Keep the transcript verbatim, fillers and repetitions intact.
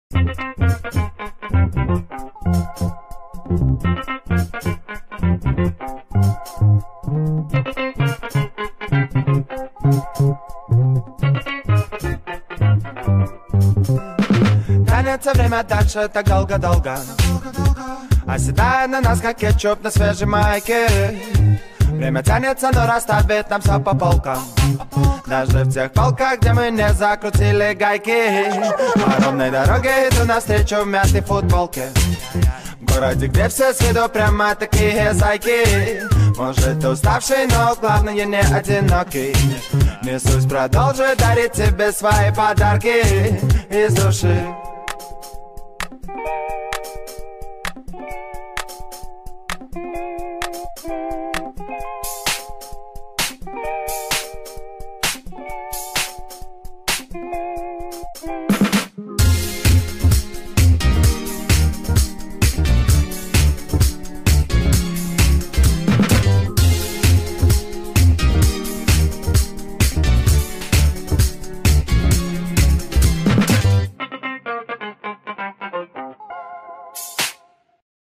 Тянется время дальше так долго-долго, оседая на нас, как кетчуп на свежей майке. Время тянется, но расставит нам все по полкам, даже в тех полках, где мы не закрутили гайки. По ровной дороге иду навстречу в мятой футболке, в городе, где все с виду прямо такие зайки. Может, ты уставший, но главное не одинокий. Несусь продолжить дарить тебе свои подарки из души.